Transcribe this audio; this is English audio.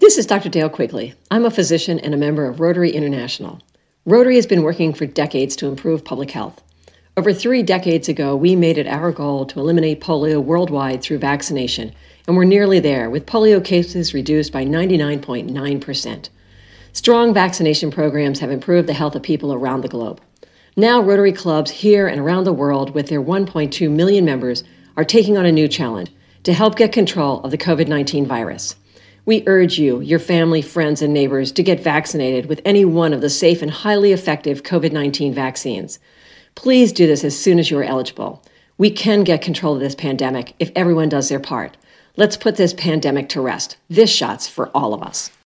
This is Dr. Dale Quigley. I'm a physician and a member of Rotary International. Rotary has been working for decades to improve public health. Over 3 decades ago, we made it our goal to eliminate polio worldwide through vaccination, and we're nearly there, with polio cases reduced by 99.9%. Strong vaccination programs have improved the health of people around the globe. Now, Rotary clubs here and around the world, with their 1.2 million members, are taking on a new challenge to help get control of the COVID-19 virus. We urge you, your family, friends, and neighbors to get vaccinated with any one of the safe and highly effective COVID-19 vaccines. Please do this as soon as you are eligible. We can get control of this pandemic if everyone does their part. Let's put this pandemic to rest. This shot's for all of us.